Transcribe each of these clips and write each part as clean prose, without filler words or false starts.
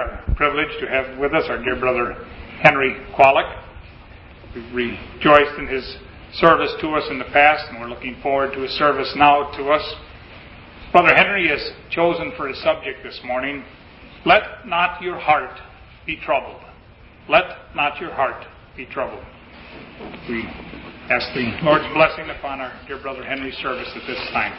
our privilege to have with us our dear brother Henry Qualick. We've rejoiced in his service to us in the past, and we're looking forward to his service now to us. Brother Henry has chosen for his subject this morning, "Let not your heart be troubled." Let not your heart be troubled. We ask the Lord's blessing upon our dear brother Henry's service at this time.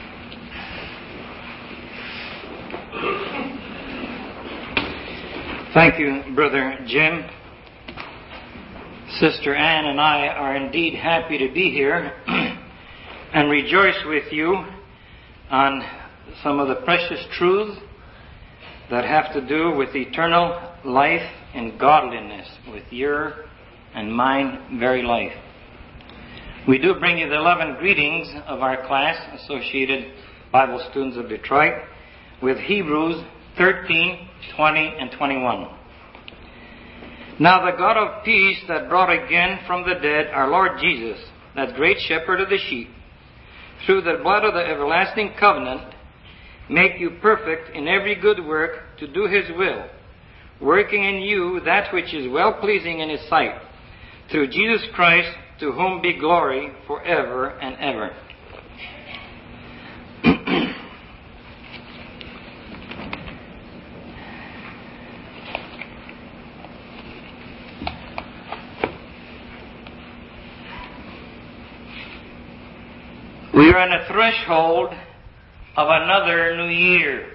Thank you, Brother Jim. Sister Ann and I are indeed happy to be here and rejoice with you on some of the precious truths that have to do with eternal life and godliness, with your and mine very life. We do bring you the 11 greetings of our class, Associated Bible Students of Detroit, with Hebrews 13, 20, and 21. Now the God of peace that brought again from the dead our Lord Jesus, that great shepherd of the sheep, through the blood of the everlasting covenant, make you perfect in every good work to do His will, working in you that which is well-pleasing in His sight, through Jesus Christ, to whom be glory forever and ever. We are on the threshold of another new year.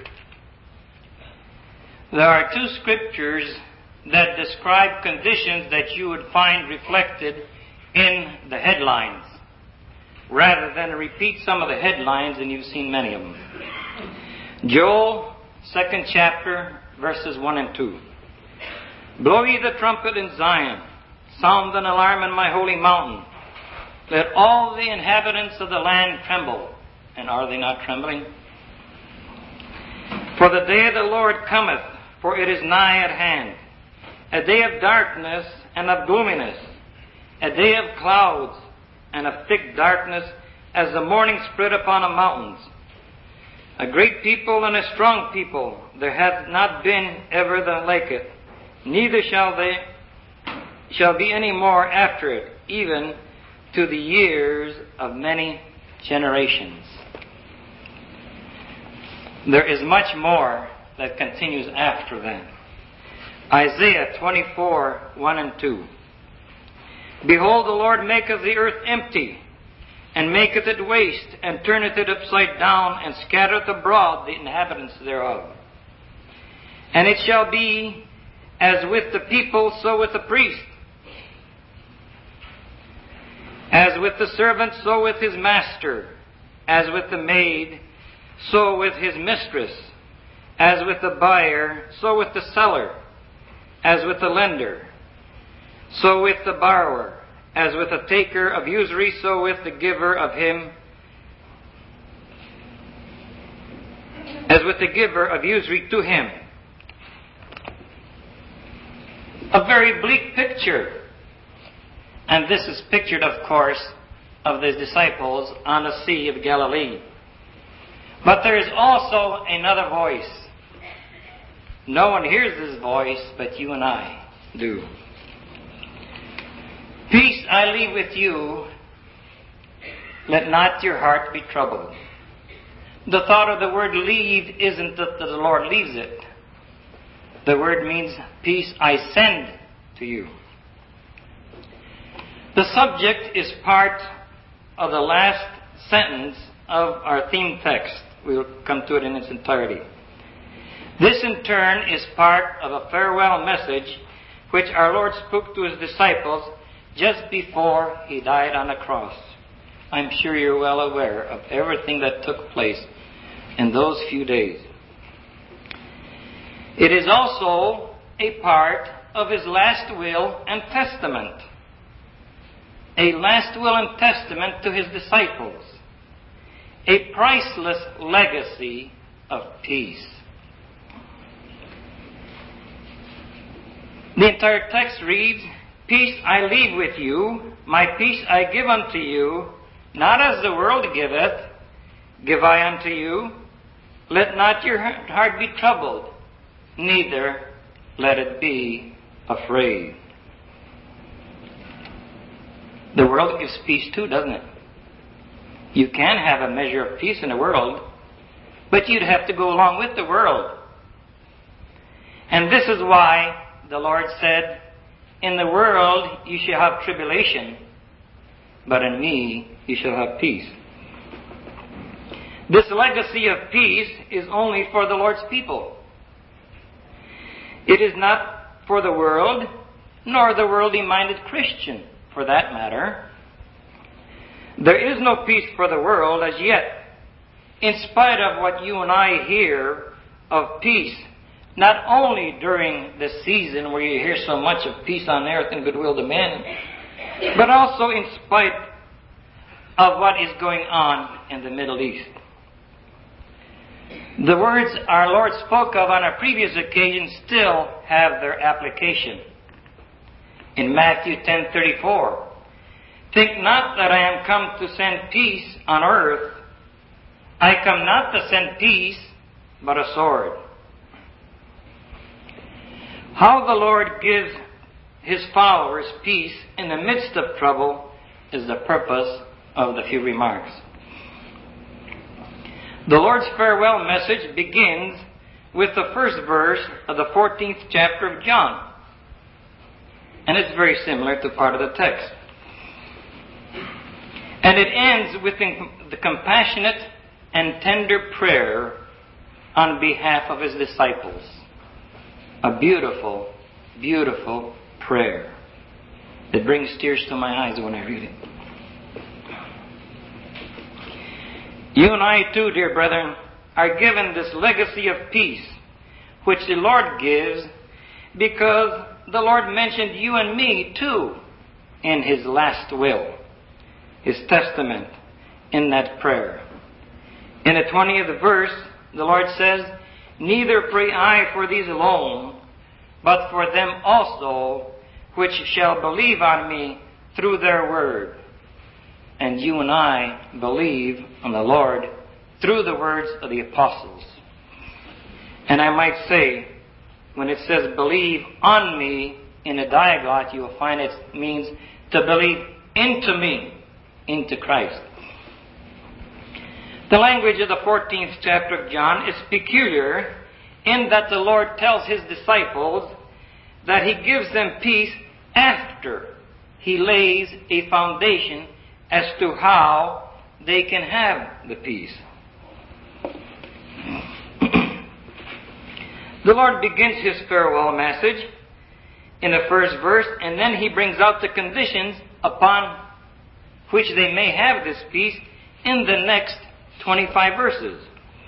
There are two scriptures that describe conditions that you would find reflected in the headlines, rather than repeat some of the headlines, and you've seen many of them. Joel, 2nd chapter, verses 1 and 2. Blow ye the trumpet in Zion, sound an alarm in my holy mountain. Let all the inhabitants of the land tremble. And are they not trembling? For the day of the Lord cometh, for it is nigh at hand. A day of darkness and of gloominess. A day of clouds and of thick darkness, as the morning spread upon the mountains. A great people and a strong people, there hath not been ever the like it. Neither shall be any more after it, even to the years of many generations. There is much more that continues after that. Isaiah 24, 1 and 2. Behold, the Lord maketh the earth empty, and maketh it waste, and turneth it upside down, and scattereth abroad the inhabitants thereof. And it shall be as with the people, so with the priest. As with the servant, so with his master. As with the maid, so with his mistress. As with the buyer, so with the seller. As with the lender, so with the borrower. As with the taker of usury, so with the giver of him. As with the giver of usury to him. A very bleak picture. And this is pictured, of course, of the disciples on the Sea of Galilee. But there is also another voice. No one hears this voice, but you and I do. Peace I leave with you. Let not your heart be troubled. The thought of the word leave isn't that the Lord leaves it. The word means peace I send to you. The subject is part of the last sentence of our theme text. We'll come to it in its entirety. This in turn is part of a farewell message which our Lord spoke to His disciples just before He died on the cross. I'm sure you're well aware of everything that took place in those few days. It is also a part of His last will and testament. A last will and testament to His disciples. A priceless legacy of peace. The entire text reads, Peace I leave with you, my peace I give unto you, not as the world giveth, give I unto you. Let not your heart be troubled, neither let it be afraid. The world gives peace too, doesn't it? You can have a measure of peace in the world, but you'd have to go along with the world. And this is why the Lord said, in the world you shall have tribulation, but in me you shall have peace. This legacy of peace is only for the Lord's people. It is not for the world, nor the worldly-minded Christian, for that matter. There is no peace for the world as yet, in spite of what you and I hear of peace, not only during the season where you hear so much of peace on earth and goodwill to men, but also in spite of what is going on in the Middle East. The words our Lord spoke of on a previous occasion still have their application. In Matthew 10:34, think not that I am come to send peace on earth. I come not to send peace, but a sword. How the Lord gives His followers peace in the midst of trouble is the purpose of the few remarks. The Lord's farewell message begins with the first verse of the 14th chapter of John. And it's very similar to part of the text. And it ends with the compassionate and tender prayer on behalf of His disciples. A beautiful, beautiful prayer. It brings tears to my eyes when I read it. You and I too, dear brethren, are given this legacy of peace, which the Lord gives, because the Lord mentioned you and me too in His last will, His testament, in that prayer. In the 20th verse, the Lord says, neither pray I for these alone, but for them also which shall believe on me through their word. And you and I believe on the Lord through the words of the apostles. And I might say, when it says believe on me in a diaglott, you will find it means to believe into me, into Christ. The language of the 14th chapter of John is peculiar in that the Lord tells His disciples that He gives them peace after He lays a foundation as to how they can have the peace. The Lord begins His farewell message in the first verse, and then He brings out the conditions upon which they may have this peace in the next 25 verses.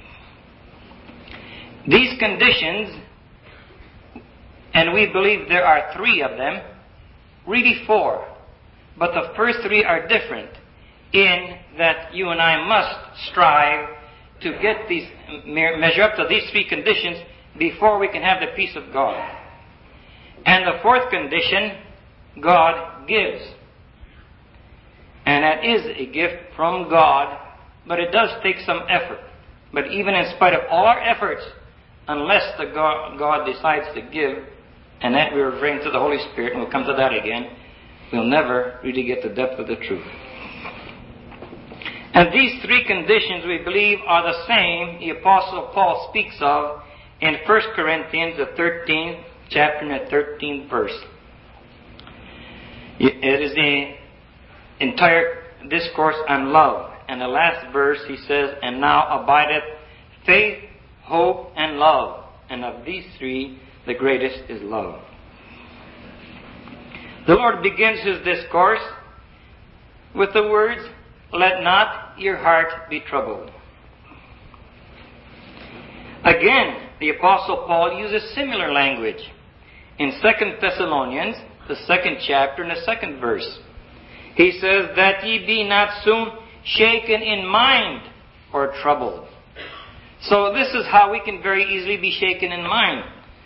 These conditions, and we believe there are 3 of them, really 4, but the first 3 are different in that you and I must strive to get these, measure up to these 3 conditions before we can have the peace of God. And the 4th condition, God gives. And that is a gift from God, but it does take some effort. But even in spite of all our efforts, unless God decides to give, and that we're referring to the Holy Spirit, and we'll come to that again, we'll never really get the depth of the truth. And these 3 conditions, we believe, are the same the Apostle Paul speaks of in 1 Corinthians, the 13th chapter and the 13th verse. It is the entire discourse on love. And the last verse, he says, and now abideth faith, hope, and love. And of these 3, the greatest is love. The Lord begins His discourse with the words, let not your heart be troubled. Again, the Apostle Paul uses similar language in 2 Thessalonians, the 2nd chapter and the 2nd verse. He says, that ye be not soon shaken in mind or troubled. So this is how we can very easily be shaken in mind.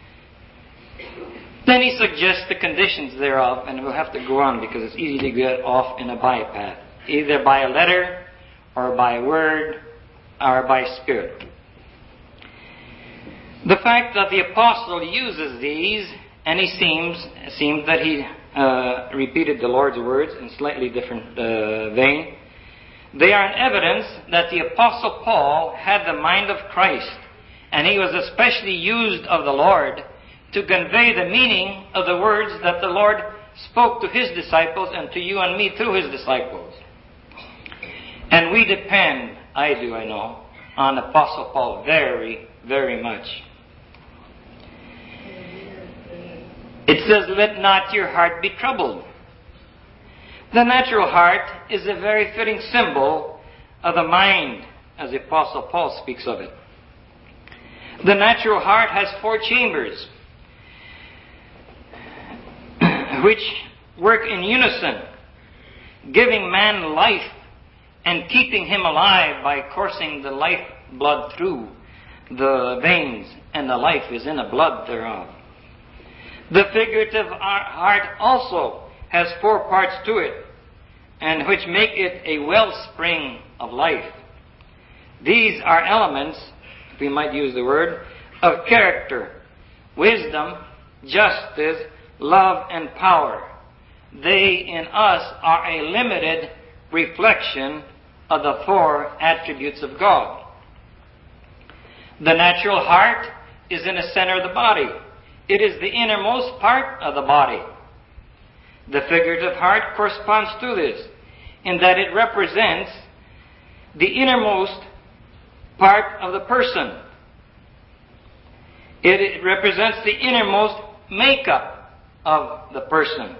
Then he suggests the conditions thereof, and we'll have to go on because it's easy to get off in a bypath, either by a letter or by word or by spirit. The fact that the apostle uses these, and he seems that he repeated the Lord's words in slightly different vein, they are an evidence that the apostle Paul had the mind of Christ, and he was especially used of the Lord to convey the meaning of the words that the Lord spoke to his disciples and to you and me through his disciples. And we depend, I know, on Apostle Paul very, very much. It says, let not your heart be troubled. The natural heart is a very fitting symbol of the mind, as the Apostle Paul speaks of it. The natural heart has 4 chambers, which work in unison, giving man life and keeping him alive by coursing the life blood through the veins, and the life is in the blood thereof. The figurative heart also has 4 parts to it, and which make it a wellspring of life. These are elements, if we might use the word, of character, wisdom, justice, love, and power. They in us are a limited reflection of the 4 attributes of God. The natural heart is in the center of the body. It is the innermost part of the body. The figurative heart corresponds to this, in that it represents the innermost part of the person. It represents the innermost makeup of the person.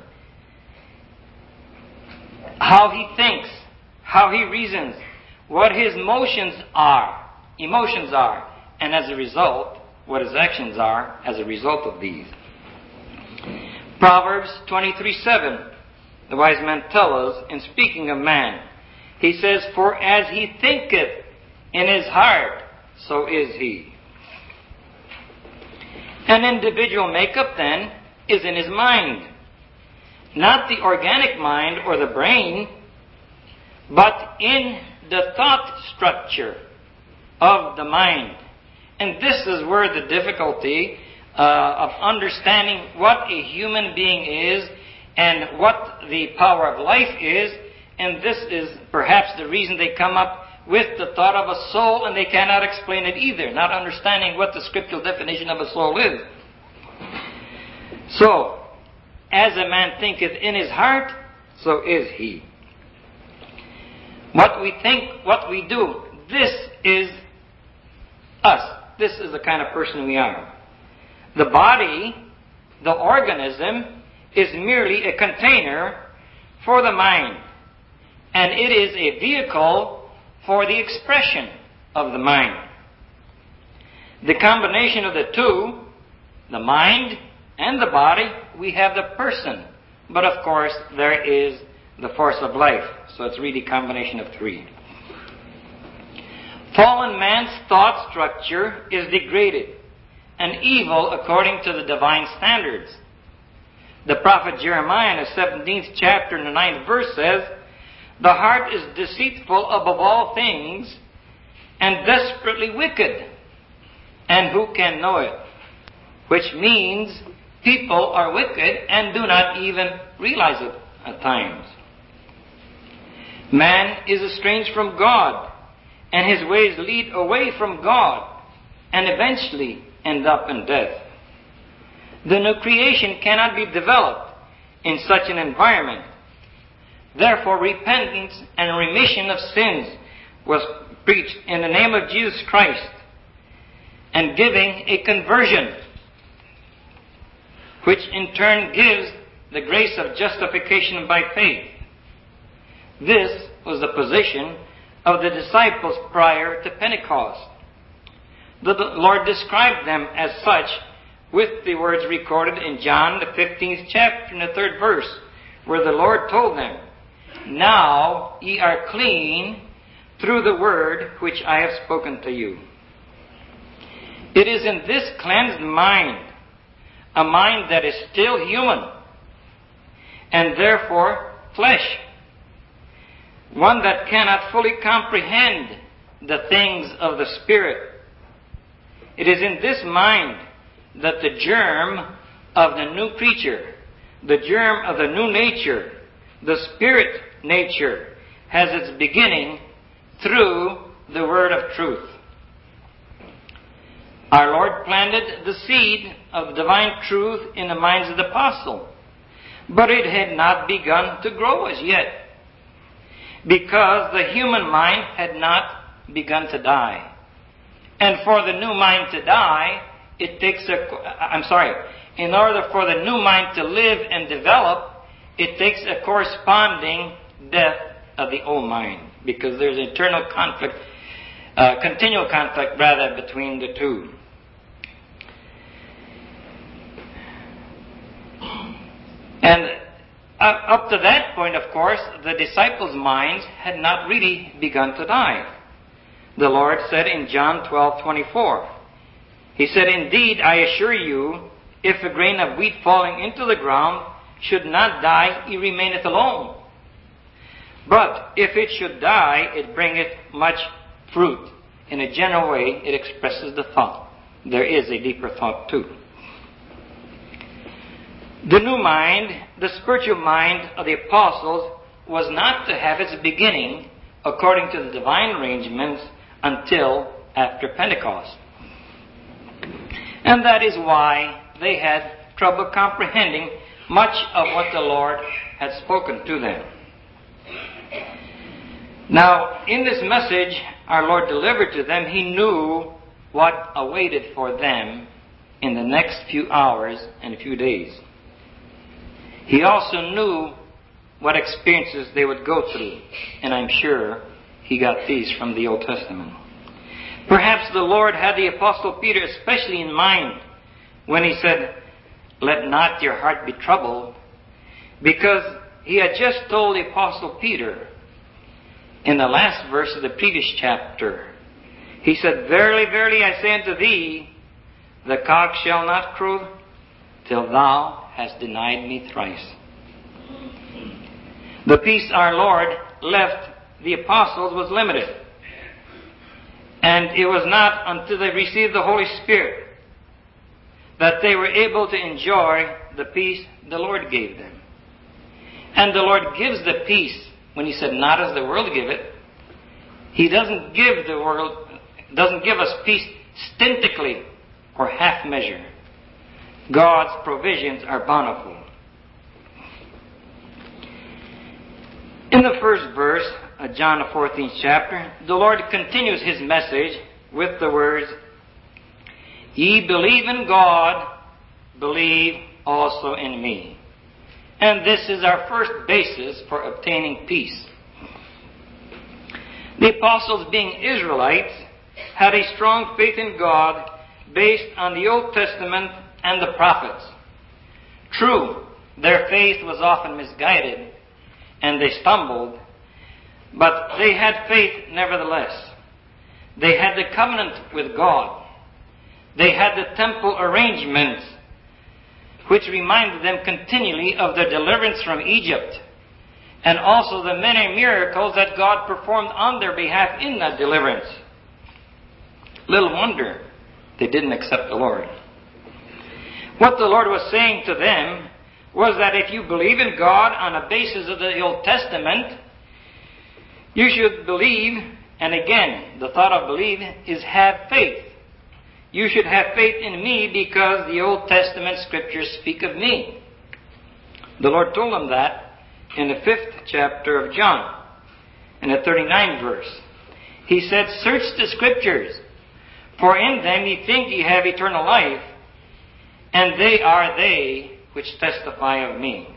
How he thinks, how he reasons, what his emotions are, and as a result, what his actions are as a result of these. Proverbs 23:7, the wise man tells us, in speaking of man, he says, for as he thinketh in his heart, so is he. An individual makeup, then, is in his mind. Not the organic mind or the brain, but in the thought structure of the mind. And this is where the difficulty of understanding what a human being is and what the power of life is, and this is perhaps the reason they come up with the thought of a soul, and they cannot explain it either, not understanding what the scriptural definition of a soul is. So, as a man thinketh in his heart, so is he. What we think, what we do, this is us. This is the kind of person we are. The body, the organism, is merely a container for the mind. And it is a vehicle for the expression of the mind. The combination of the two, the mind and the body, we have the person. But of course, there is the force of life. So it's really a combination of 3. Fallen man's thought structure is degraded and evil according to the divine standards. The prophet Jeremiah in the 17th chapter and the 9th verse says, the heart is deceitful above all things and desperately wicked, and who can know it? Which means people are wicked and do not even realize it at times. Man is estranged from God, and his ways lead away from God, and eventually end up in death. The new creation cannot be developed in such an environment. Therefore, repentance and remission of sins was preached in the name of Jesus Christ, and giving a conversion, which in turn gives the grace of justification by faith. This was the position of the disciples prior to Pentecost. The Lord described them as such with the words recorded in John the 15th chapter and the 3rd verse, where the Lord told them, now ye are clean through the word which I have spoken to you. It is in this cleansed mind, a mind that is still human, and therefore flesh, one that cannot fully comprehend the things of the Spirit. It is in this mind that the germ of the new creature, the germ of the new nature, the spirit nature, has its beginning through the word of truth. Our Lord planted the seed of divine truth in the minds of the apostle, but it had not begun to grow as yet, because the human mind had not begun to die. And for the new mind to die, in order for the new mind to live and develop, it takes a corresponding death of the old mind, because there's eternal conflict, continual conflict between the two. And up to that point, of course, the disciples' minds had not really begun to die. The Lord said in John 12:24, He said, "Indeed, I assure you, if a grain of wheat falling into the ground should not die, it remaineth alone. But if it should die, it bringeth much fruit." In a general way, it expresses the thought. There is a deeper thought too. The new mind, the spiritual mind of the apostles, was not to have its beginning, according to the divine arrangements, until after Pentecost. And that is why they had trouble comprehending much of what the Lord had spoken to them. Now, in this message our Lord delivered to them, He knew what awaited for them in the next few hours and few days. He also knew what experiences they would go through, and I'm sure He got these from the Old Testament. Perhaps the Lord had the Apostle Peter especially in mind when He said, "Let not your heart be troubled," because He had just told the Apostle Peter in the last verse of the previous chapter. He said, "Verily, verily, I say unto thee, the cock shall not crow till thou hast denied me thrice." The peace our Lord left the apostles was limited. And it was not until they received the Holy Spirit that they were able to enjoy the peace the Lord gave them. And the Lord gives the peace when He said, "Not as the world give it." He doesn't give us peace stintically or half measure. God's provisions are bountiful. In the first verse of John the 14th chapter, the Lord continues His message with the words, "Ye believe in God, believe also in me." And this is our first basis for obtaining peace. The apostles, being Israelites, had a strong faith in God based on the Old Testament and the prophets. True, their faith was often misguided and they stumbled, but they had faith nevertheless. They had the covenant with God. They had the temple arrangements, which reminded them continually of their deliverance from Egypt, and also the many miracles that God performed on their behalf in that deliverance. Little wonder they didn't accept the Lord. What the Lord was saying to them was that if you believe in God on the basis of the Old Testament, you should believe, and again, the thought of believe is have faith. You should have faith in me because the Old Testament scriptures speak of me. The Lord told them that in the 5th chapter of John, in the 39th verse. He said, "Search the scriptures, for in them ye think ye have eternal life, and they are they which testify of me."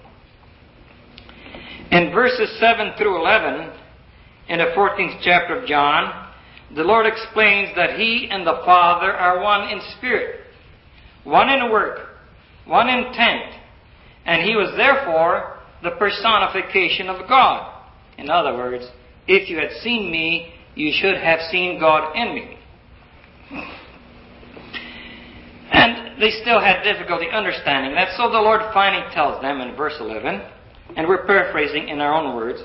In verses 7 through 11, in the 14th chapter of John, the Lord explains that He and the Father are one in spirit, one in work, one in intent, and He was therefore the personification of God. In other words, if you had seen me, you should have seen God in me. And they still had difficulty understanding that, so the Lord finally tells them in verse 11, and we're paraphrasing in our own words,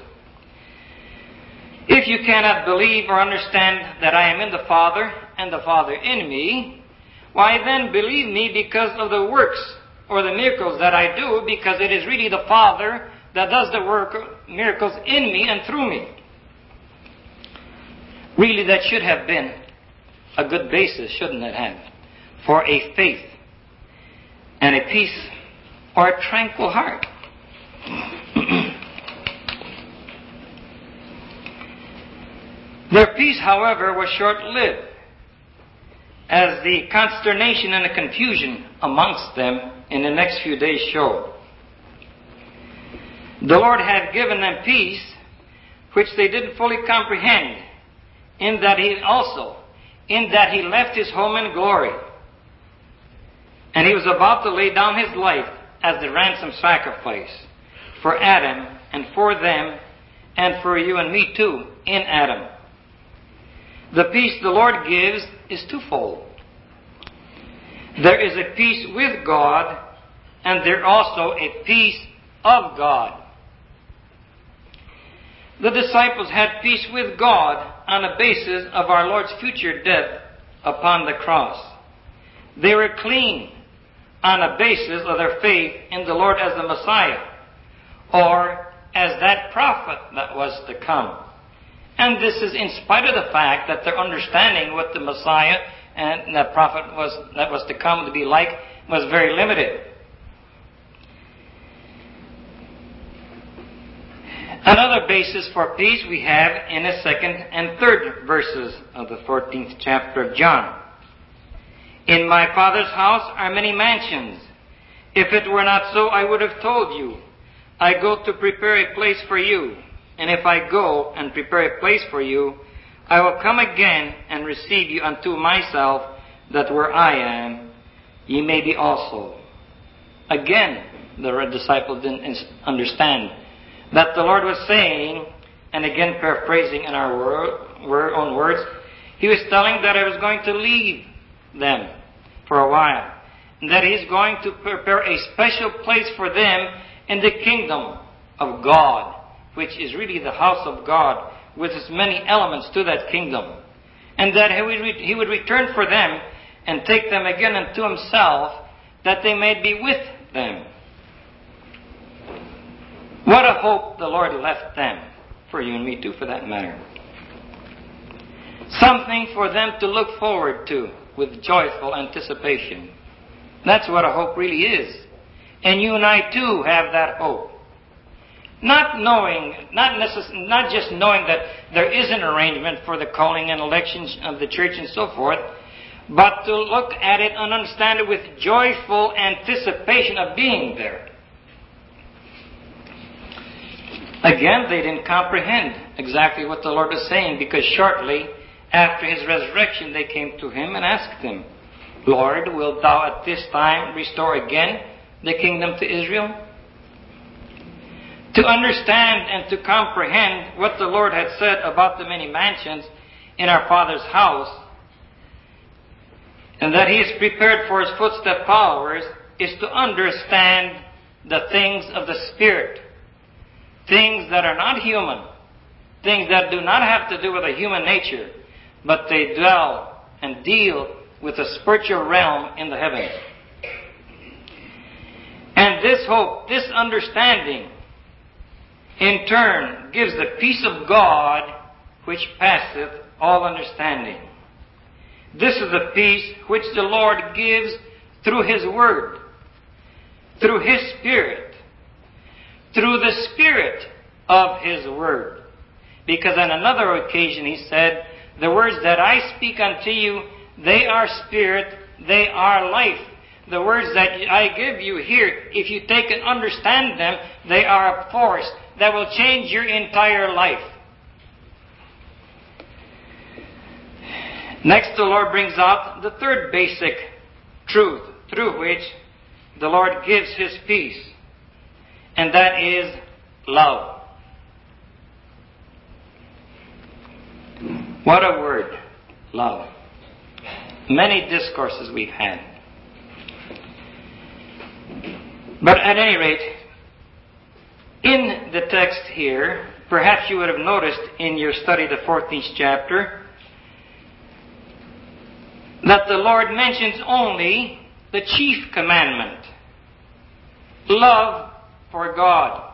"If you cannot believe or understand that I am in the Father, and the Father in me, why then believe me because of the works or the miracles that I do, because it is really the Father that does the miracles in me and through me. Really, that should have been a good basis, shouldn't it have, for a faith and a peace or a tranquil heart. Their peace, however, was short-lived, as the consternation and the confusion amongst them in the next few days showed. The Lord had given them peace, which they didn't fully comprehend, in that He left His home in glory, and He was about to lay down His life as the ransom sacrifice for Adam and for them and for you and me too in Adam. The peace the Lord gives is twofold. There is a peace with God, and there also a peace of God. The disciples had peace with God on the basis of our Lord's future death upon the cross. They were clean on the basis of their faith in the Lord as the Messiah, or as that prophet that was to come. And this is in spite of the fact that their understanding what the Messiah and the prophet that was to come to be like was very limited. Another basis for peace we have in the 2nd and 3rd verses of the 14th chapter of John. In my Father's house are many mansions. If it were not so, I would have told you. I go to prepare a place for you. And if I go and prepare a place for you, I will come again and receive you unto myself, that where I am, ye may be also. Again, the disciples didn't understand that the Lord was saying, and again paraphrasing in our own words, He was telling that I was going to leave them for a while, and that He's going to prepare a special place for them in the kingdom of God, which is really the house of God, with its many elements to that kingdom. And that He would return for them and take them again unto Himself, that they may be with them. What a hope the Lord left them, for you and me too, for that matter. Something for them to look forward to with joyful anticipation. That's what a hope really is. And you and I too have that hope. Not just knowing that there is an arrangement for the calling and elections of the church and so forth, but to look at it and understand it with joyful anticipation of being there. Again, they didn't comprehend exactly what the Lord was saying, because shortly after His resurrection they came to Him and asked Him, Lord, wilt Thou at this time restore again the kingdom to Israel? To understand and to comprehend what the Lord had said about the many mansions in our Father's house, and that He is prepared for His footstep followers, is to understand the things of the Spirit. Things that are not human. Things that do not have to do with a human nature, but they dwell and deal with the spiritual realm in the heavens. And this hope, this understanding, in turn, gives the peace of God which passeth all understanding. This is the peace which the Lord gives through His Word, through His Spirit, through the Spirit of His Word. Because on another occasion He said, the words that I speak unto you, they are spirit, they are life. The words that I give you here, if you take and understand them, they are a force that will change your entire life. Next, the Lord brings out the third basic truth through which the Lord gives His peace, and that is love. What a word, love. Many discourses we've had. But at any rate, in the text here, perhaps you would have noticed in your study the 14th chapter, that the Lord mentions only the chief commandment, love for God.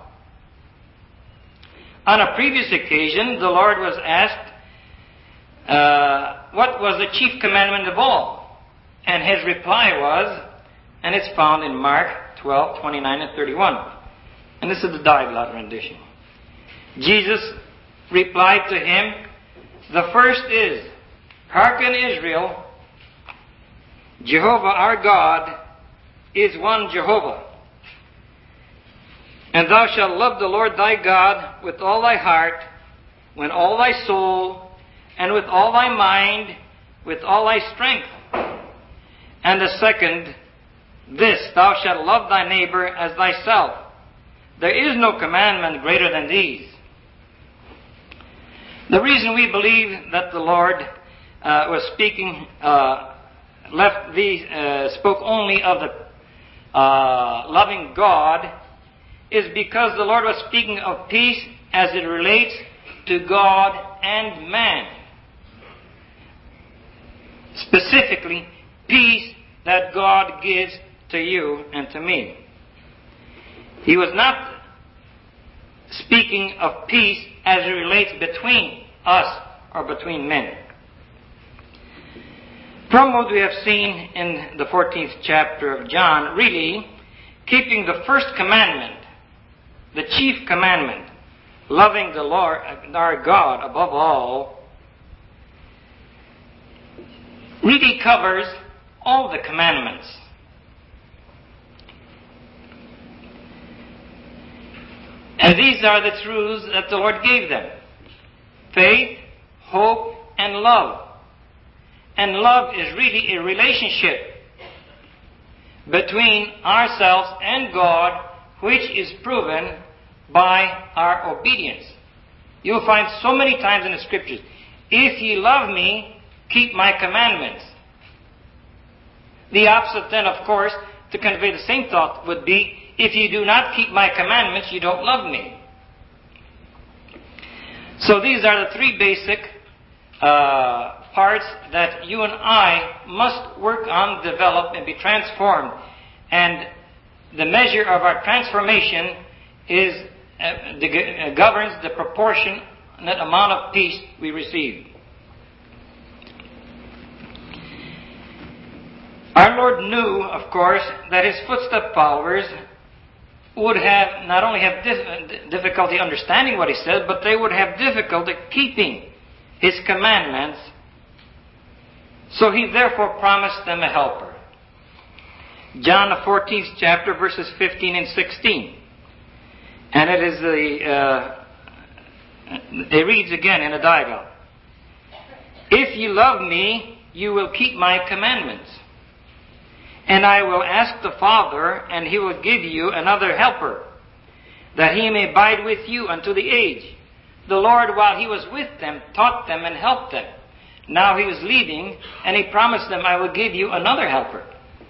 On a previous occasion, the Lord was asked, what was the chief commandment of all? And his reply was, and it's found in Mark 12, 29 and 31. And this is the Dialogue rendition. Jesus replied to him, the first is, hearken Israel, Jehovah our God is one Jehovah. And thou shalt love the Lord thy God with all thy heart, with all thy soul, and with all thy mind, with all thy strength. And the second, this, thou shalt love thy neighbor as thyself. There is no commandment greater than these. The reason we believe that the Lord was speaking, spoke only of the loving God, is because the Lord was speaking of peace as it relates to God and man. Specifically, peace that God gives to you and to me. He was not speaking of peace as it relates between us or between men. From what we have seen in the 14th chapter of John, really, keeping the first commandment, the chief commandment, loving the Lord, our God above all, really covers all the commandments. And these are the truths that the Lord gave them. Faith, hope, and love. And love is really a relationship between ourselves and God, which is proven by our obedience. You'll find so many times in the Scriptures, if ye love me, keep my commandments. The opposite then, of course, to convey the same thought would be, if you do not keep my commandments, you don't love me. So these are the three basic parts that you and I must work on, develop, and be transformed. And the measure of our transformation is governs the proportionate amount of peace we receive. Our Lord knew, of course, that His footstep followers would have not only have difficulty understanding what He said, but they would have difficulty keeping His commandments. So He therefore promised them a helper. John the 14th chapter, verses 15 and 16. And it is it reads again in a dialogue. If ye love me, you will keep my commandments. And I will ask the Father, and He will give you another helper, that He may abide with you unto the age. The Lord, while He was with them, taught them and helped them. Now He was leaving, and He promised them, I will give you another helper,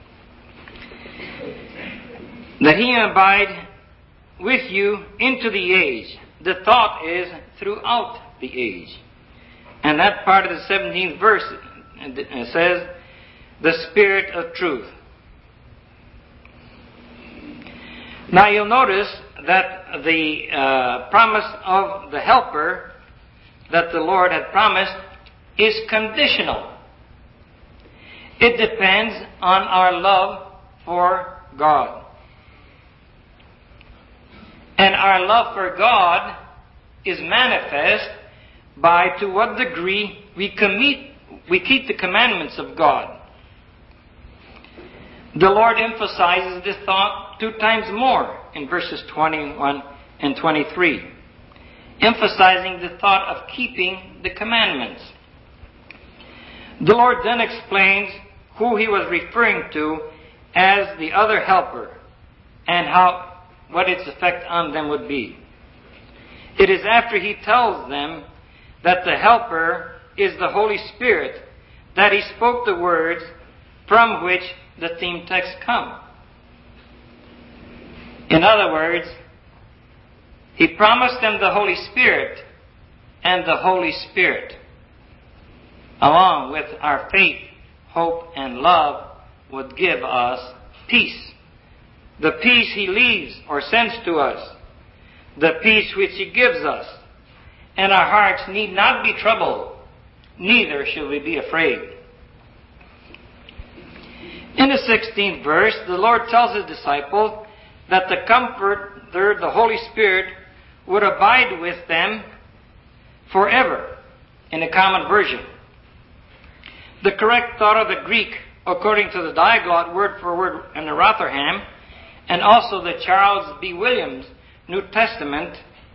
that He may abide with you into the age. The thought is throughout the age. And that part of the 17th verse says, the Spirit of truth. Now you'll notice that the promise of the helper that the Lord had promised is conditional. It depends on our love for God. And our love for God is manifest by to what degree we keep the commandments of God. The Lord emphasizes this thought 2 times more in verses 21 and 23, emphasizing the thought of keeping the commandments. The Lord then explains who He was referring to as the other helper and what its effect on them would be. It is after He tells them that the helper is the Holy Spirit that He spoke the words from which the theme text come. In other words, He promised them the Holy Spirit, and the Holy Spirit, along with our faith, hope, and love would give us peace. The peace He leaves or sends to us. The peace which He gives us. And our hearts need not be troubled, neither should we be afraid. In the 16th verse, the Lord tells His disciples that the Comforter, the Holy Spirit, would abide with them forever, in a common version. The correct thought of the Greek, according to the Diaglott word for word in the Rotherham, and also the Charles B. Williams New Testament,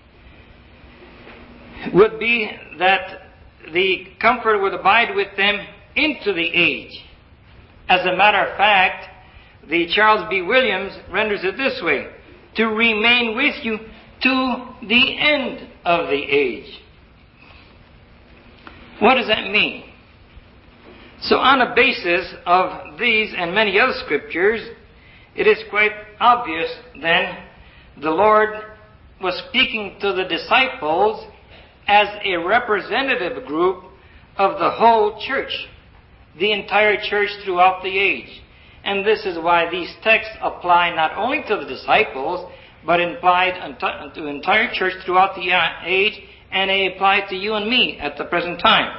would be that the Comforter would abide with them into the age. As a matter of fact, the Charles B. Williams renders it this way: to remain with you to the end of the age. What does that mean? So on the basis of these and many other scriptures, it is quite obvious then the Lord was speaking to the disciples as a representative group of the whole church, the entire church throughout the age. And this is why these texts apply not only to the disciples, but applied to the entire church throughout the age, and they apply to you and me at the present time.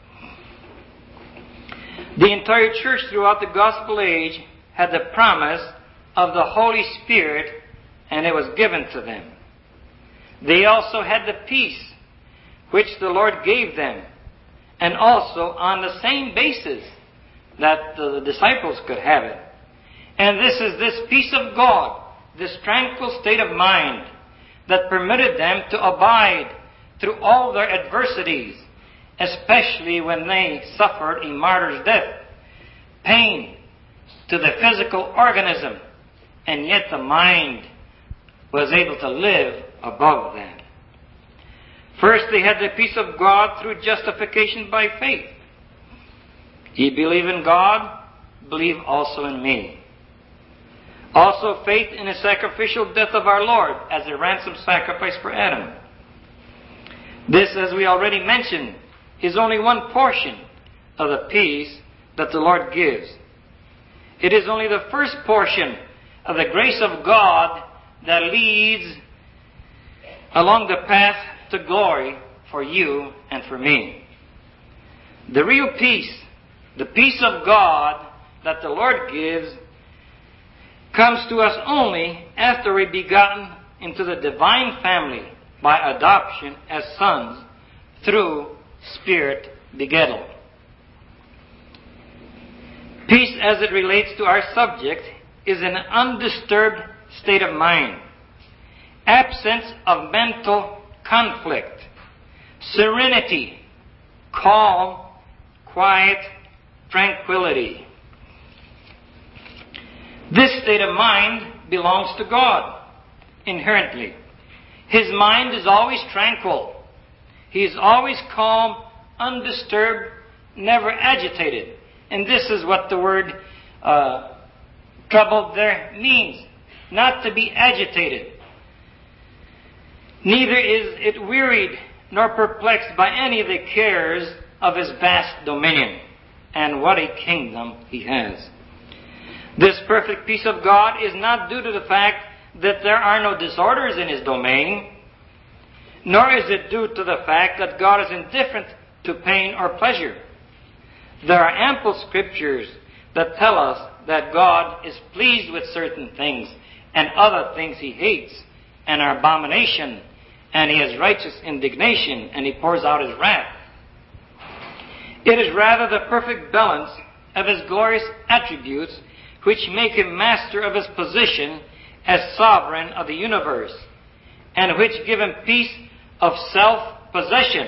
The entire church throughout the gospel age had the promise of the Holy Spirit, and it was given to them. They also had the peace which the Lord gave them, and also on the same basis that the disciples could have it. And this is this peace of God, this tranquil state of mind that permitted them to abide through all their adversities, especially when they suffered a martyr's death, pain to the physical organism, and yet the mind was able to live above that. First, they had the peace of God through justification by faith. Ye believe in God, believe also in me. Also, faith in the sacrificial death of our Lord as a ransom sacrifice for Adam. This, as we already mentioned, is only one portion of the peace that the Lord gives. It is only the first portion of the grace of God that leads along the path to glory for you and for me. The real peace, the peace of God that the Lord gives, comes to us only after we're begotten into the divine family by adoption as sons through Spirit begettal. Peace, as it relates to our subject, is an undisturbed state of mind, absence of mental conflict, serenity, calm, quiet, tranquility. This state of mind belongs to God inherently. His mind is always tranquil. He is always calm, undisturbed, never agitated. And this is what the word troubled there means. Not to be agitated. Neither is it wearied nor perplexed by any of the cares of his vast dominion. And what a kingdom he has. This perfect peace of God is not due to the fact that there are no disorders in his domain, nor is it due to the fact that God is indifferent to pain or pleasure. There are ample scriptures that tell us that God is pleased with certain things, and other things he hates and are abomination, and he has righteous indignation, and he pours out his wrath. It is rather the perfect balance of his glorious attributes which make him master of his position as sovereign of the universe, and which give him peace of self-possession,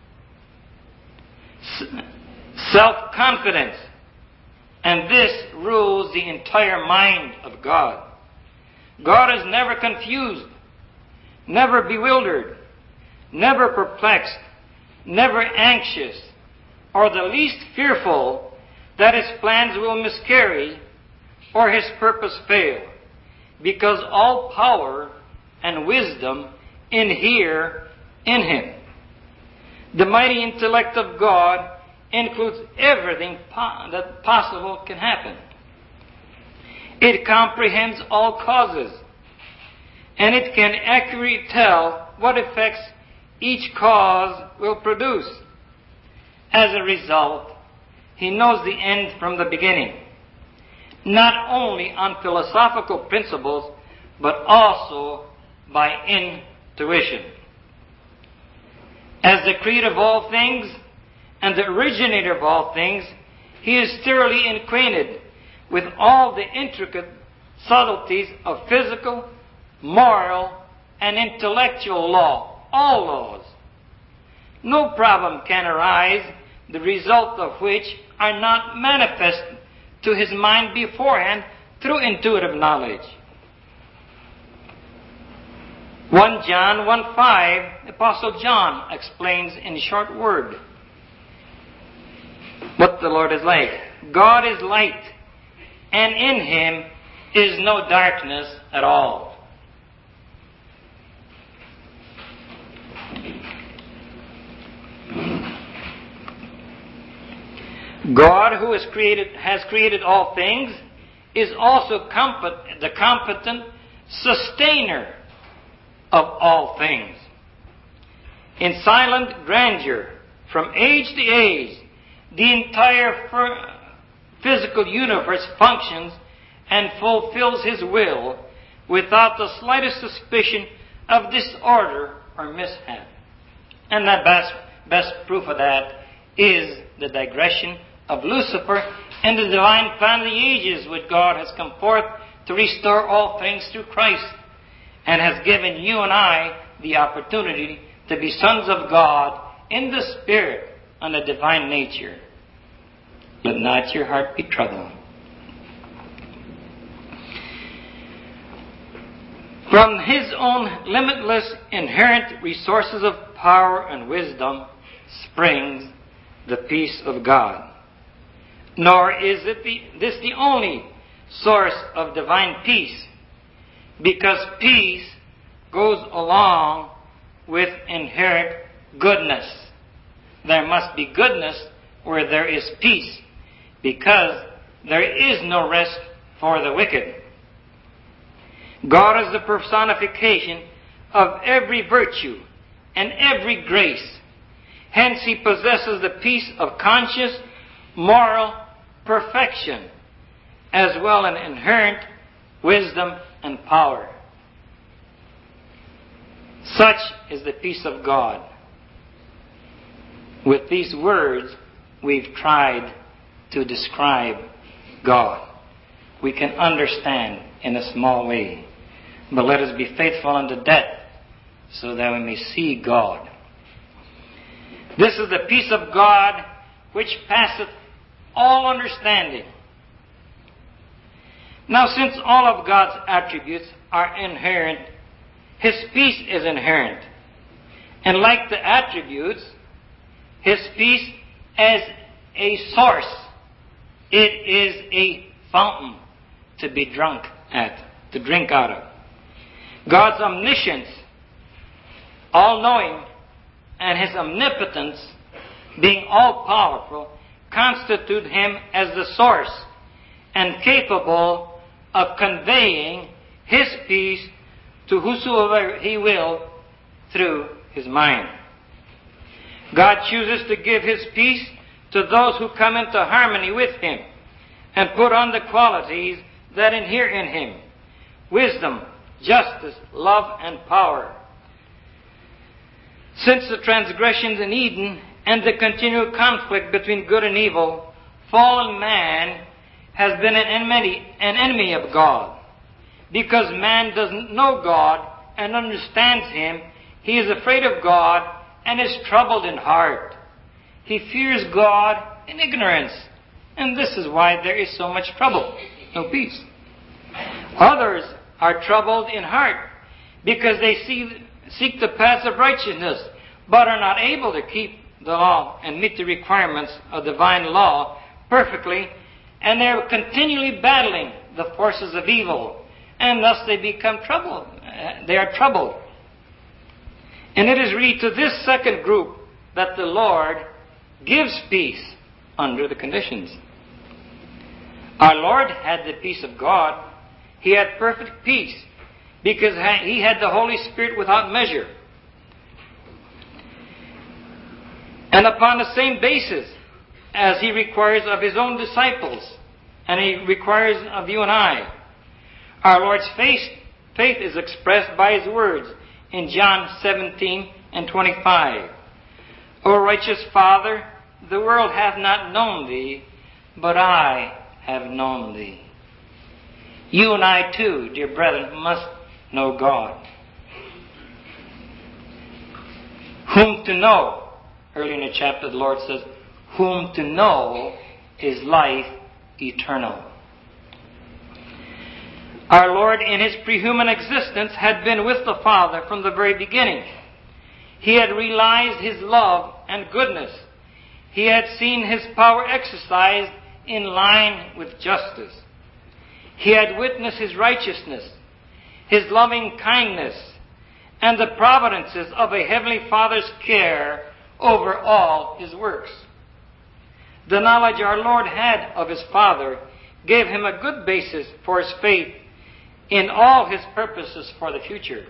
self-confidence, and this rules the entire mind of God. God is never confused, never bewildered, never perplexed, never anxious, or the least fearful that his plans will miscarry or his purpose fail, because all power and wisdom inhere in him. The mighty intellect of God includes everything that possible can happen. It comprehends all causes, and it can accurately tell what effects each cause will produce. As a result, he knows the end from the beginning, not only on philosophical principles, but also by intuition. As the creator of all things and the originator of all things, he is thoroughly acquainted with all the intricate subtleties of physical, moral, and intellectual law, all laws. No problem can arise, the result of which are not manifest to his mind beforehand through intuitive knowledge. 1 John 1:5, Apostle John explains in a short word what the Lord is like. God is light, and in him is no darkness at all. God, who has created all things, is also the competent sustainer of all things. In silent grandeur, from age to age, the entire physical universe functions and fulfills his will without the slightest suspicion of disorder or mishap. And the best proof of that is the digression of Lucifer and the divine plan of the ages, which God has come forth to restore all things through Christ, and has given you and I the opportunity to be sons of God in the Spirit and the divine nature. Let not your heart be troubled. From his own limitless inherent resources of power and wisdom springs the peace of God. Nor is this the only source of divine peace, because peace goes along with inherent goodness. There must be goodness where there is peace, because there is no rest for the wicked. God is the personification of every virtue and every grace. Hence he possesses the peace of conscious, moral perfection, as well as inherent wisdom and power. Such is the peace of God. With these words, we've tried to describe God. We can understand in a small way, but let us be faithful unto death, so that we may see God. This is the peace of God which passeth all understanding. Now, since all of God's attributes are inherent, his peace is inherent. And like the attributes, his peace as a source, it is a fountain to be drunk at, to drink out of. God's omniscience, all-knowing, and his omnipotence, being all-powerful, constitute him as the source and capable of conveying his peace to whosoever he will through his mind. God chooses to give his peace to those who come into harmony with him and put on the qualities that inhere in him: wisdom, justice, love, and power. Since the transgressions in Eden and the continual conflict between good and evil, fallen man has been an enemy of God. Because man doesn't know God and understands him, he is afraid of God and is troubled in heart. He fears God in ignorance, and this is why there is so much trouble, no peace. Others are troubled in heart because they seek the paths of righteousness, but are not able to keep the law and meet the requirements of divine law perfectly, and they're continually battling the forces of evil, and thus they become troubled. They are troubled. And it is really to this second group that the Lord gives peace under the conditions. Our Lord had the peace of God. He had perfect peace because He had the Holy Spirit without measure. And upon the same basis as He requires of His own disciples, and He requires of you and I, our Lord's faith is expressed by His words in John 17 and 25. O righteous Father, the world hath not known Thee, but I have known Thee. You and I too, dear brethren, must know God. Whom to know? Early in the chapter the Lord says, whom to know is life eternal. Our Lord in His prehuman existence had been with the Father from the very beginning. He had realized His love and goodness. He had seen His power exercised in line with justice. He had witnessed His righteousness, His loving kindness, and the providences of a Heavenly Father's care over all His works. The knowledge our Lord had of His Father gave Him a good basis for His faith in all His purposes for the future.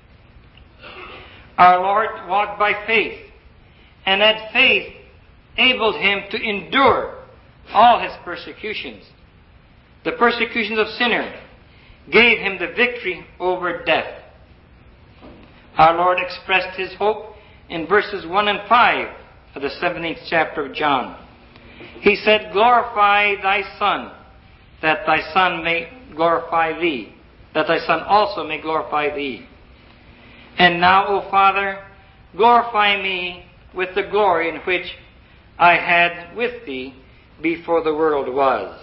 Our Lord walked by faith, and that faith enabled Him to endure all His persecutions. The persecutions of sinners gave Him the victory over death. Our Lord expressed His hope in verses 1 and 5 of the 17th chapter of John. He said, glorify Thy Son, that Thy Son may glorify Thee, that Thy Son also may glorify Thee. And now, O Father, glorify me with the glory in which I had with Thee before the world was.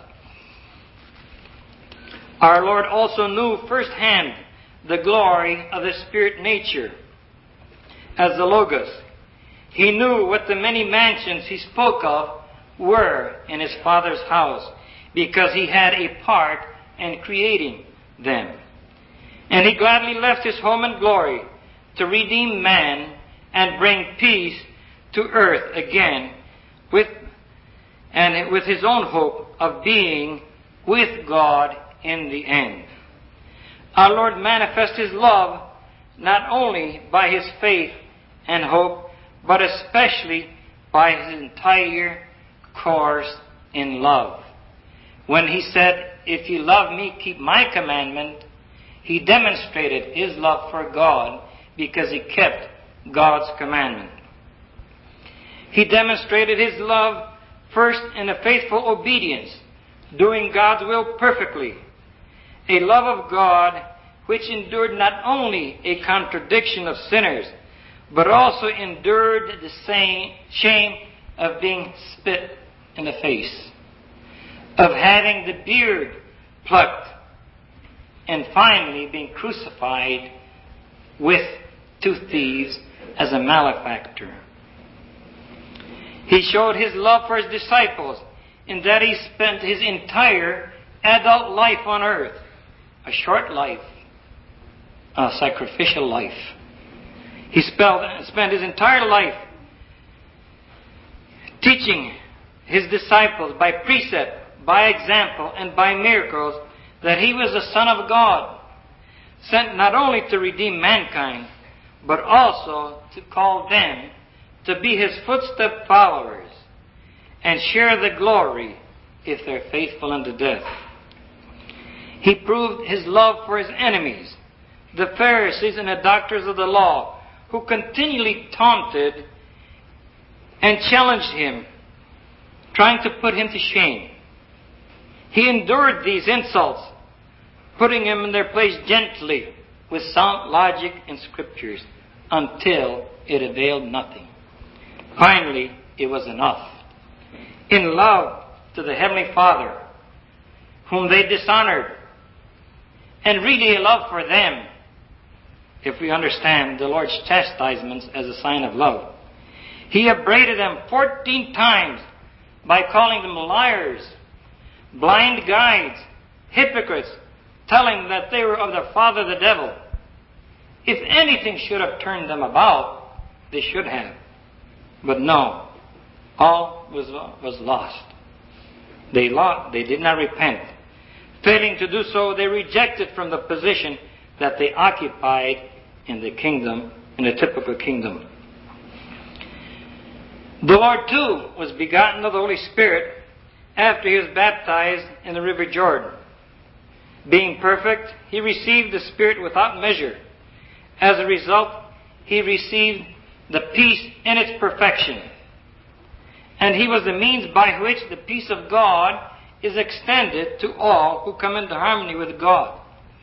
Our Lord also knew firsthand the glory of the Spirit nature as the Logos. He knew what the many mansions He spoke of were in His Father's house, because He had a part in creating them. And He gladly left His home and glory to redeem man and bring peace to earth again with His own hope of being with God in the end. Our Lord manifests His love not only by His faith and hope, but especially by His entire course in love. When He said, if you love me, keep my commandment, He demonstrated His love for God because He kept God's commandment. He demonstrated His love first in a faithful obedience, doing God's will perfectly. A love of God which endured not only a contradiction of sinners, but also endured the same shame of being spit in the face, of having the beard plucked, and finally being crucified with two thieves as a malefactor. He showed His love for His disciples in that He spent His entire adult life on earth, a short life, a sacrificial life. He spent His entire life teaching His disciples by precept, by example, and by miracles that He was the Son of God, sent not only to redeem mankind, but also to call them to be His footstep followers and share the glory if they're faithful unto death. He proved His love for His enemies, the Pharisees and the doctors of the law, who continually taunted and challenged Him, trying to put Him to shame. He endured these insults, putting them in their place gently with sound logic and scriptures until it availed nothing. Finally, it was enough. In love to the Heavenly Father, whom they dishonored, and really a love for them, if we understand the Lord's chastisements as a sign of love. He upbraided them 14 times by calling them liars, blind guides, hypocrites, telling that they were of their father the devil. If anything should have turned them about, they should have. But no. all was lost. They did not repent. Failing to do so, they rejected from the position that they occupied in the kingdom, in the typical kingdom. The Lord too was begotten of the Holy Spirit after he was baptized in the river Jordan. Being perfect, he received the Spirit without measure. As a result, he received the peace in its perfection. And he was the means by which the peace of God is extended to all who come into harmony with God.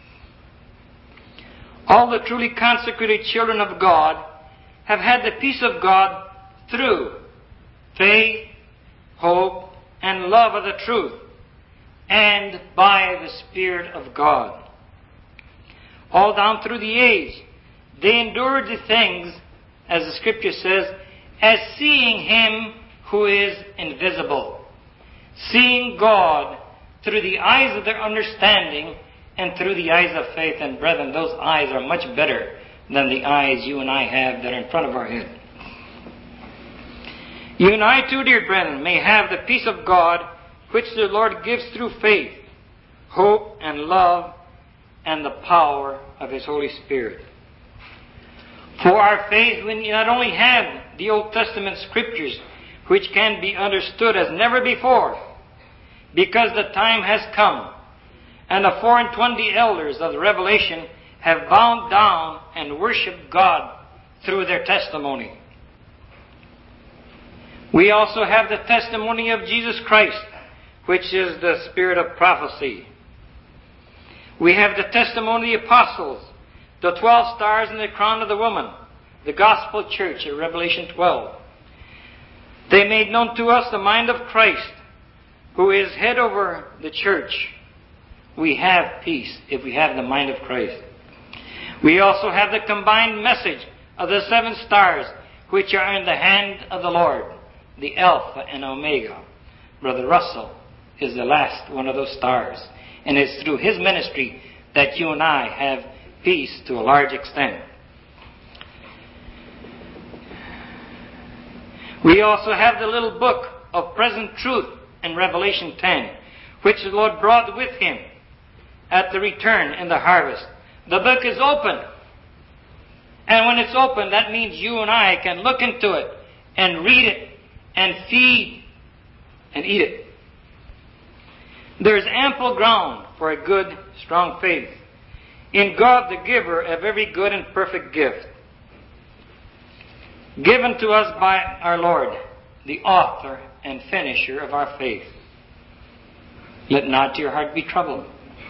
All the truly consecrated children of God have had the peace of God through faith, hope, and love of the truth, and by the Spirit of God. All down through the age, they endured the things, as the Scripture says, as seeing Him who is invisible, seeing God through the eyes of their understanding and through the eyes of faith. And brethren, those eyes are much better than the eyes you and I have that are in front of our head. You and I too, dear brethren, may have the peace of God which the Lord gives through faith, hope, and love, and the power of His Holy Spirit. For our faith, we not only have the Old Testament Scriptures, which can be understood as never before, because the time has come, and the 24 elders of the Revelation have bowed down and worshipped God through their testimony. We also have the testimony of Jesus Christ, which is the spirit of prophecy. We have the testimony of the apostles, the 12 stars in the crown of the woman, the gospel church at Revelation 12. They made known to us the mind of Christ, who is head over the church. We have peace if we have the mind of Christ. We also have the combined message of the 7 stars, which are in the hand of the Lord, the Alpha and Omega. Brother Russell is the last one of those stars. And it's through his ministry that you and I have peace to a large extent. We also have the little book of present truth in Revelation 10, which the Lord brought with Him at the return in the harvest. The book is open. And when it's open, that means you and I can look into it and read it and feed and eat it. There is ample ground for a good, strong faith in God, the giver of every good and perfect gift, given to us by our Lord, the author and finisher of our faith. Let not your heart be troubled.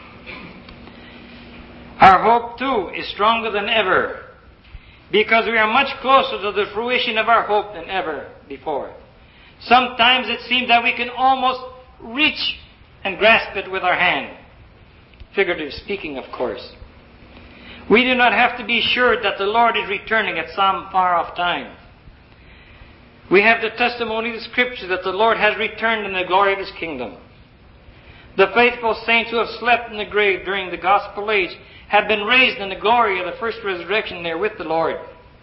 Our hope, too, is stronger than ever, because we are much closer to the fruition of our hope than ever before. Sometimes it seems that we can almost reach and grasp it with our hand. Figuratively speaking, of course. We do not have to be sure that the Lord is returning at some far-off time. We have the testimony of the Scripture that the Lord has returned in the glory of His kingdom. The faithful saints who have slept in the grave during the gospel age have been raised in the glory of the first resurrection there with the Lord.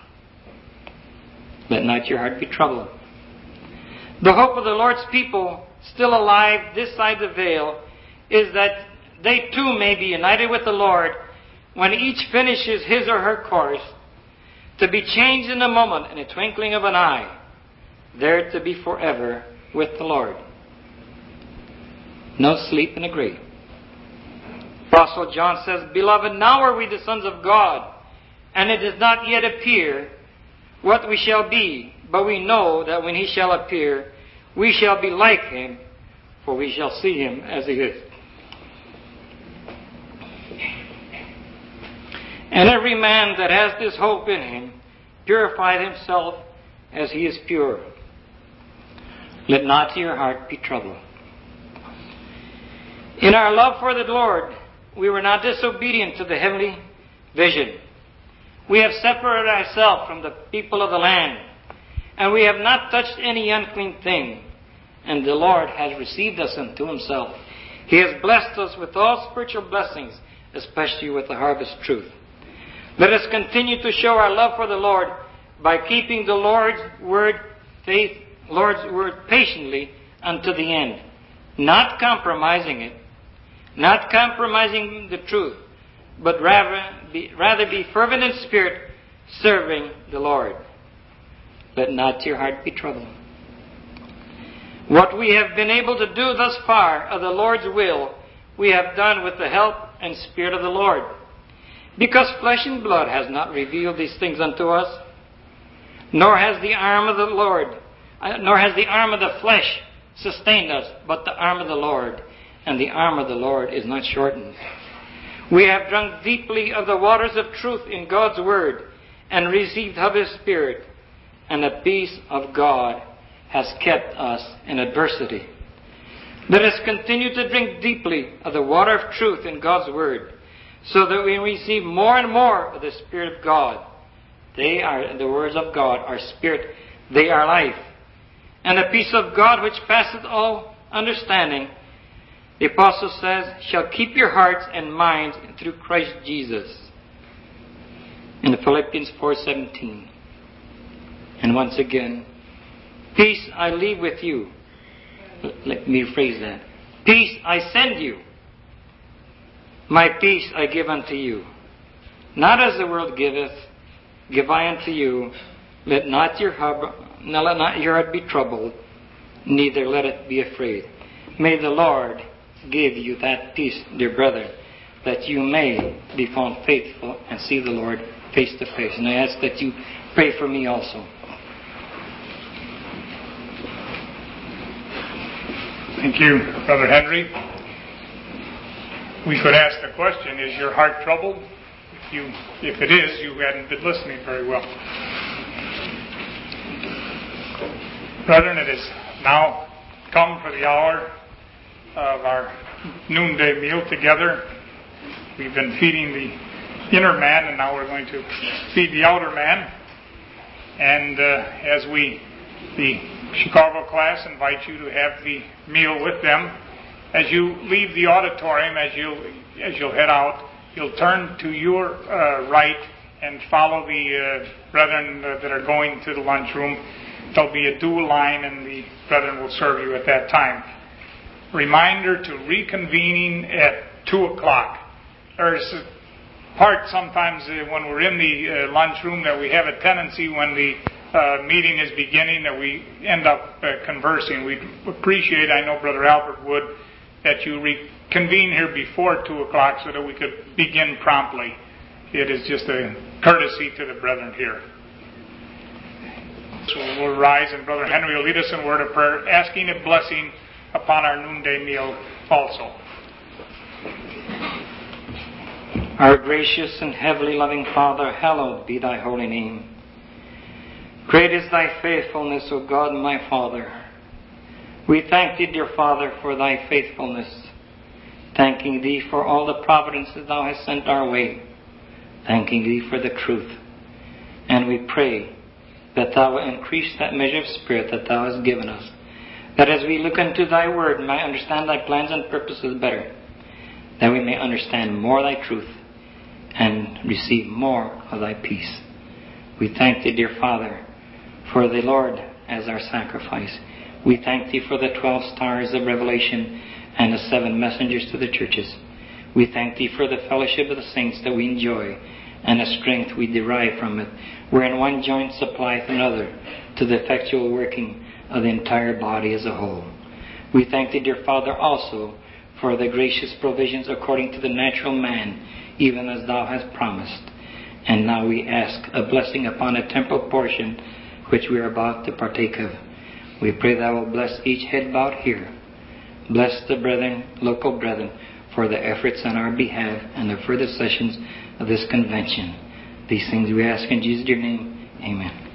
Let not your heart be troubled. The hope of the Lord's people, still alive this side the veil, is that they too may be united with the Lord when each finishes his or her course, to be changed in a moment, in a twinkling of an eye, there to be forever with the Lord. No sleep in a grave. Apostle John says, Beloved, now are we the sons of God, and it does not yet appear what we shall be, but we know that when He shall appear, we shall be like Him, for we shall see Him as He is. And every man that has this hope in him purified himself as he is pure. Let not your heart be troubled. In our love for the Lord, we were not disobedient to the heavenly vision. We have separated ourselves from the people of the land, and we have not touched any unclean thing, and the Lord has received us unto Himself. He has blessed us with all spiritual blessings, especially with the harvest truth. Let us continue to show our love for the Lord by keeping the Lord's word Lord's word patiently unto the end, not compromising it, not compromising the truth, but rather be fervent in spirit, serving the Lord. Let not your heart be troubled. What we have been able to do thus far of the Lord's will, we have done with the help and Spirit of the Lord. Because flesh and blood has not revealed these things unto us, nor has the arm of the flesh sustained us, but the arm of the Lord, and the arm of the Lord is not shortened. We have drunk deeply of the waters of truth in God's Word, and received of His Spirit, and the peace of God has kept us in adversity. Let us continue to drink deeply of the water of truth in God's Word, so that we receive more and more of the Spirit of God. They are the words of God, our spirit, they are life. And the peace of God which passeth all understanding, the Apostle says, shall keep your hearts and minds through Christ Jesus. In Philippians 4:17. And once again, peace I leave with you. Let me rephrase that. Peace I send you. My peace I give unto you. Not as the world giveth, give I unto you. Let not your heart be troubled, neither let it be afraid. May the Lord give you that peace, dear brethren, that you may be found faithful and see the Lord face to face. And I ask that you pray for me also. Thank you, Brother Henry. We could ask the question, is your heart troubled? If it is, you hadn't been listening very well. Brethren, it has now come for the hour of our noonday meal together. We've been feeding the inner man, and now we're going to feed the outer man. And as the Chicago class invite you to have the meal with them, as you leave the auditorium, as you'll head out, you'll turn to your right and follow the brethren that are going to the lunchroom. There'll be a dual line, and the brethren will serve you at that time. Reminder to reconvening at 2 o'clock. There's a part sometimes when we're in the lunchroom that we have a tendency when the meeting is beginning that we end up conversing. We'd appreciate, I know Brother Albert would, that you reconvene here before 2 o'clock so that we could begin promptly. It is just a courtesy to the brethren here. So we'll rise, and Brother Henry will lead us in a word of prayer, asking a blessing upon our noonday meal also. Our gracious and heavenly loving Father, hallowed be thy holy name. Great is thy faithfulness, O God, my Father. We thank thee, dear Father, for thy faithfulness, thanking thee for all the providences thou hast sent our way, thanking thee for the truth. And we pray that thou will increase that measure of spirit that thou hast given us, that as we look into thy word, we may understand thy plans and purposes better, that we may understand more thy truth and receive more of thy peace. We thank thee, dear Father, for the Lord as our sacrifice. We thank thee for the 12 stars of revelation and the 7 messengers to the churches. We thank thee for the fellowship of the saints that we enjoy and the strength we derive from it, wherein one joint supplieth another to the effectual working of the entire body as a whole. We thank thee, dear Father, also for the gracious provisions according to the natural man, even as thou hast promised. And now we ask a blessing upon a temporal portion which we are about to partake of. We pray thou wilt bless each head bowed here. Bless the brethren, local brethren, for the efforts on our behalf and the further sessions of this convention. These things we ask in Jesus' dear name. Amen.